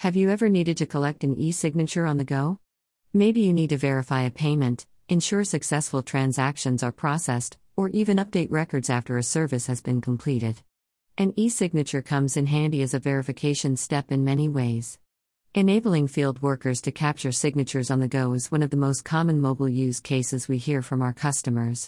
Have you ever needed to collect an e-signature on the go? Maybe you need to verify a payment, ensure successful transactions are processed, or even update records after a service has been completed. An e-signature comes in handy as a verification step in many ways. Enabling field workers to capture signatures on the go is one of the most common mobile use cases we hear from our customers.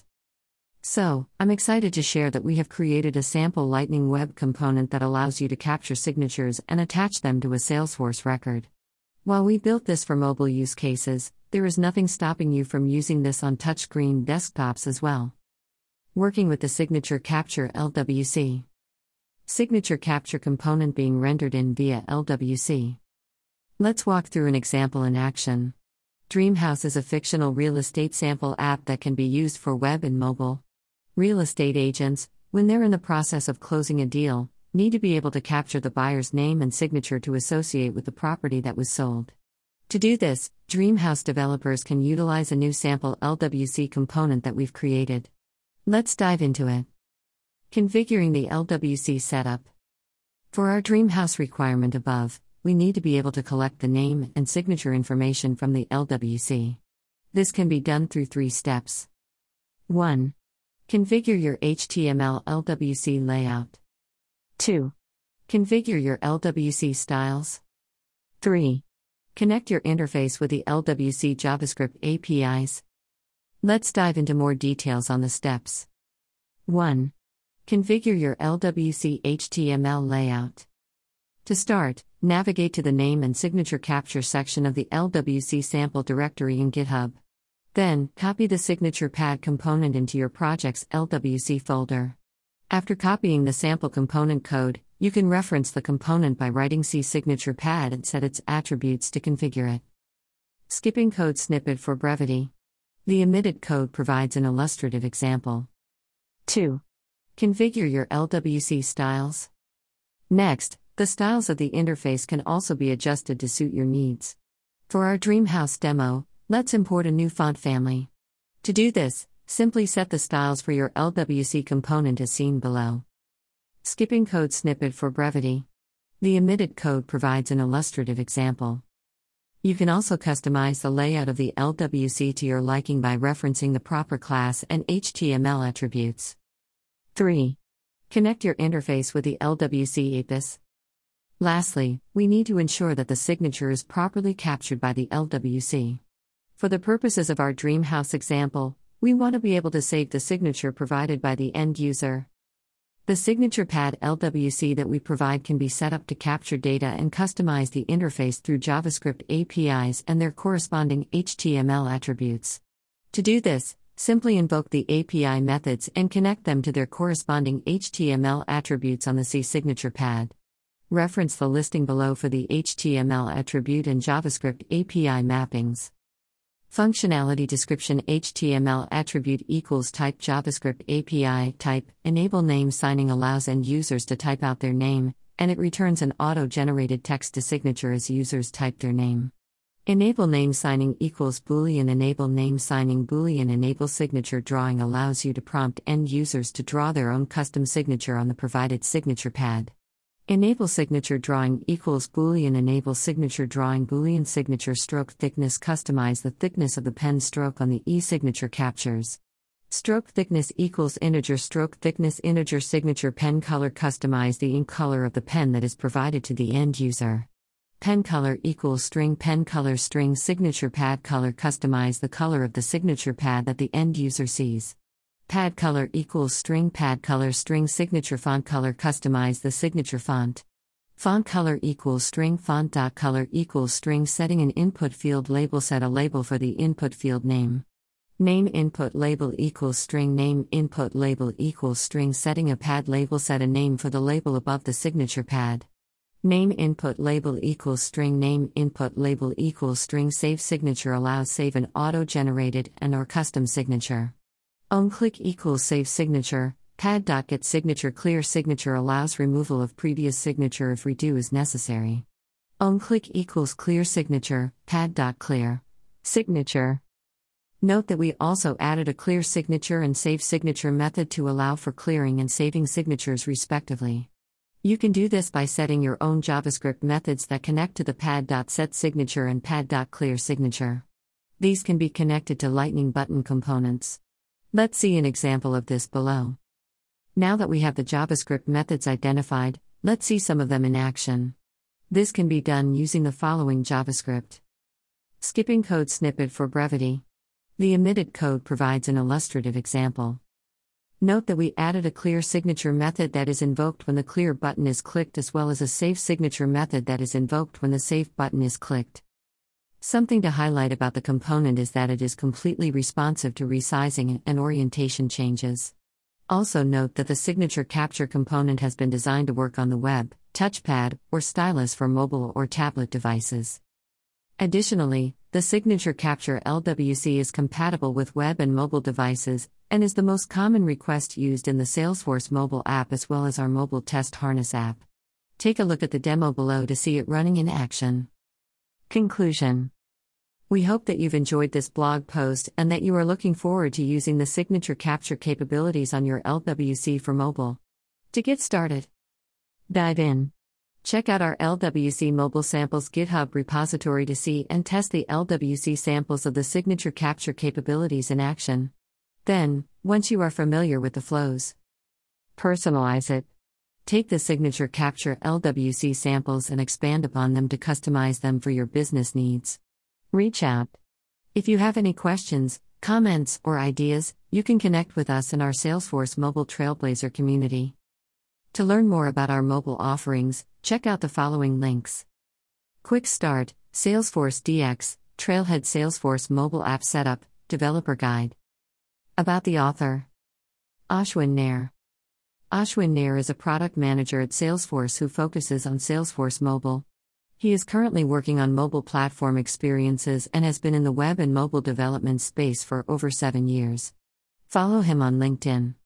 So, I'm excited to share that we have created a sample Lightning Web component that allows you to capture signatures and attach them to a Salesforce record. While we built this for mobile use cases, there is nothing stopping you from using this on touchscreen desktops as well. Working with the Signature Capture LWC. Signature Capture component being rendered in via LWC. Let's walk through an example in action. Dreamhouse is a fictional real estate sample app that can be used for web and mobile. Real estate agents, when they're in the process of closing a deal, need to be able to capture the buyer's name and signature to associate with the property that was sold. To do this, Dreamhouse developers can utilize a new sample LWC component that we've created. Let's dive into it. Configuring the LWC setup. For our Dreamhouse requirement above, we need to be able to collect the name and signature information from the LWC. This can be done through 3 steps. 1. Configure your HTML LWC layout. 2. Configure your LWC styles. 3. Connect your interface with the LWC JavaScript APIs. Let's dive into more details on the steps. 1. Configure your LWC HTML layout. To start, navigate to the Name and Signature Capture section of the LWC sample directory in GitHub. Then, copy the signature pad component into your project's LWC folder. After copying the sample component code, you can reference the component by writing C signature pad and set its attributes to configure it. Skipping code snippet for brevity. The omitted code provides an illustrative example. 2. Configure your LWC styles. Next, the styles of the interface can also be adjusted to suit your needs. For our Dreamhouse demo, let's import a new font family. To do this, simply set the styles for your LWC component as seen below. Skipping code snippet for brevity. The omitted code provides an illustrative example. You can also customize the layout of the LWC to your liking by referencing the proper class and HTML attributes. 3. Connect your interface with the LWC APIs. Lastly, we need to ensure that the signature is properly captured by the LWC. For the purposes of our Dreamhouse example, we want to be able to save the signature provided by the end user. The signature pad LWC that we provide can be set up to capture data and customize the interface through JavaScript APIs and their corresponding HTML attributes. To do this, simply invoke the API methods and connect them to their corresponding HTML attributes on the C signature pad. Reference the listing below for the HTML attribute and JavaScript API mappings. Functionality description HTML attribute equals type JavaScript API type. Enable name signing allows end users to type out their name, and it returns an auto-generated text to signature as users type their name. Enable name signing equals Boolean. Enable name signing Boolean. Enable signature drawing allows you to prompt end users to draw their own custom signature on the provided signature pad. Enable signature drawing equals Boolean. Enable signature drawing Boolean. Signature stroke thickness. Customize the thickness of the pen stroke on the e-signature captures. Stroke thickness equals integer. Stroke thickness integer. Signature pen color. Customize the ink color of the pen that is provided to the end user. Pen color equals string. Pen color string. Signature pad color. Customize the color of the signature pad that the end user sees. Pad color equals string. Pad color string. Signature font color. Customize the signature font. Font color equals string. Font dot color equals string. Setting an input field label. Set a label for the input field name. Name input label equals string. Name input label equals string. Setting a pad label. Set a name for the label above the signature pad. Name input label equals string. Name input label equals string. Save signature allows save an auto-generated and/or custom signature. Click equals save signature. Pad.get signature. Clear signature allows removal of previous signature if redo is necessary. Click equals clear signature. Pad.clear signature. Note that we also added a clear signature and save signature method to allow for clearing and saving signatures respectively. You can do this by setting your own JavaScript methods that connect to the pad.setSignature and pad.clearSignature. These can be connected to Lightning button components. Let's see an example of this below. Now that we have the JavaScript methods identified, let's see some of them in action. This can be done using the following JavaScript. Skipping code snippet for brevity. The omitted code provides an illustrative example. Note that we added a clear signature method that is invoked when the clear button is clicked, as well as a save signature method that is invoked when the save button is clicked. Something to highlight about the component is that it is completely responsive to resizing and orientation changes. Also note that the signature capture component has been designed to work on the web, touchpad, or stylus for mobile or tablet devices. Additionally, the signature capture LWC is compatible with web and mobile devices, and is the most common request used in the Salesforce mobile app as well as our mobile test harness app. Take a look at the demo below to see it running in action. Conclusion. We hope that you've enjoyed this blog post and that you are looking forward to using the signature capture capabilities on your LWC for mobile. To get started, dive in. Check out our LWC Mobile Samples GitHub repository to see and test the LWC samples of the signature capture capabilities in action. Then, once you are familiar with the flows, personalize it. Take the signature capture LWC samples and expand upon them to customize them for your business needs. Reach out. If you have any questions, comments, or ideas, you can connect with us in our Salesforce Mobile Trailblazer community. To learn more about our mobile offerings, check out the following links. Quick Start, Salesforce DX, Trailhead Salesforce Mobile App Setup, Developer Guide. About the author. Ashwin Nair. Ashwin Nair is a product manager at Salesforce who focuses on Salesforce Mobile. He is currently working on mobile platform experiences and has been in the web and mobile development space for over 7 years. Follow him on LinkedIn.